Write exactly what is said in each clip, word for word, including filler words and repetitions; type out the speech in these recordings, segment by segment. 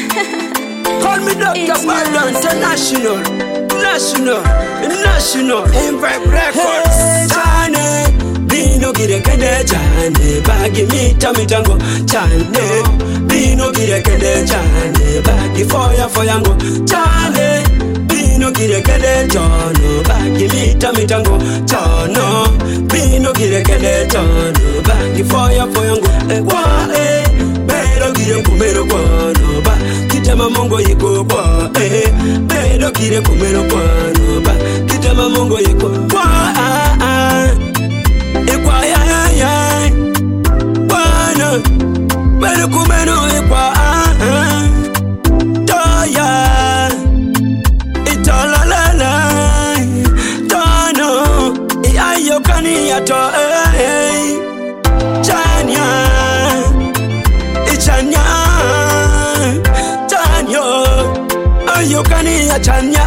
Call me Doctor Bad International, National, National, Envibe Records. Chane, Bino gire kende chane, bagi mita mitango chane. Bino gire kende chane, bagi foya foyango chane. Bino gire kende chono, bagi mita mitango chono. Bino gire kende chono, bagi foya foyango. Wa eh, bero gire kumero kono ba. Kitama mongo yiko kwa eh, bero gire kumero kono ba. Kitama mongo yiko kwa ah ah. Ekwa ya ya ya, wana bero kumero ekwa ah ah. Toya, itola la la, tono, iayo kani ya to eh, chanya, ichanya, chanyo, ayo kani ya chanya,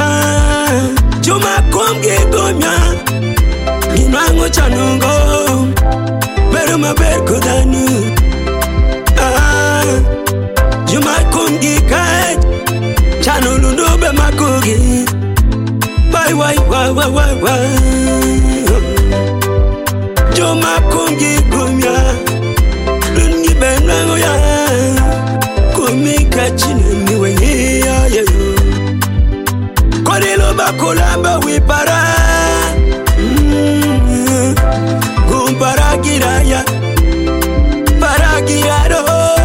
juma kumge gomya. Mango chanungo, beru maber kudanu. Ah, juma kungi kai, chanulundu be makugi. Bye bye bye bye bye bye. Juma kungi gumya, lungi be nango ya. Kumi kachine miwe ya ya yo. Kodelo bakulamba wipara. Paragiraya, paragirado.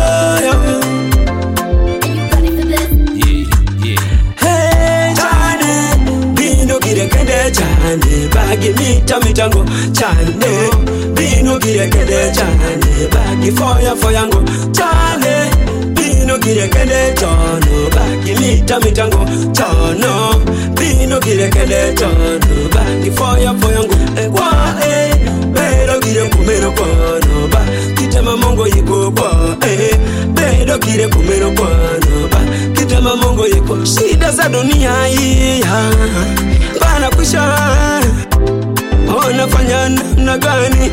Yeah, yeah. Hey, chane, bino gire kende chane, bagi mita mitango chane. Bino gire kende chane, bagi foya foyango chane. Bino gire kende chono, bagi mita mitango chono. Bino gire kende chono, bagi foya foyango. Wa eh. Bedo kire kumero kono ba, kitama mongo yiko ba, eh. Bedo kire kumero kono ba, kitama mongo yiko. Shida za dunia hii, bana kusha, onafanya namna gani?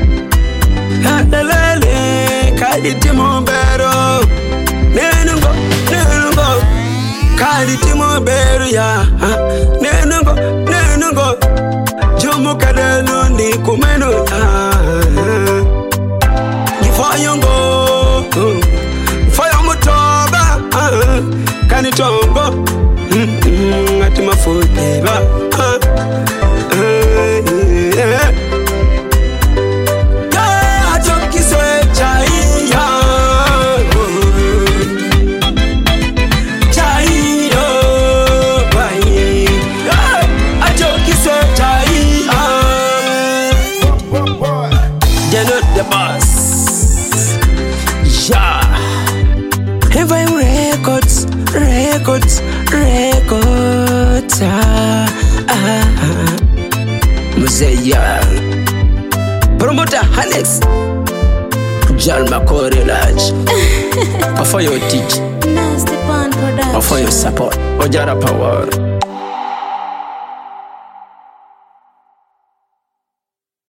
Hadalele, kaditi mbero, nenungo, nenungo, kaditi mbero ya, nenungo, nenungo. Jomo kadelo ni kumeno ah, Gifayongo Fayamutoba ah, Kanitongo mm, mm, Ati mafudeba ah, eh, eh. Yeah, atokiswe chai ya Chai yo Wai yeah, atokiswe chai. You're not the boss. Yeah. Envibe Records, Records, Records. Ah, ah, ah. Muzea. Promoter Alex. John Makore Lodge. For your teach. For your support. Ojara Power.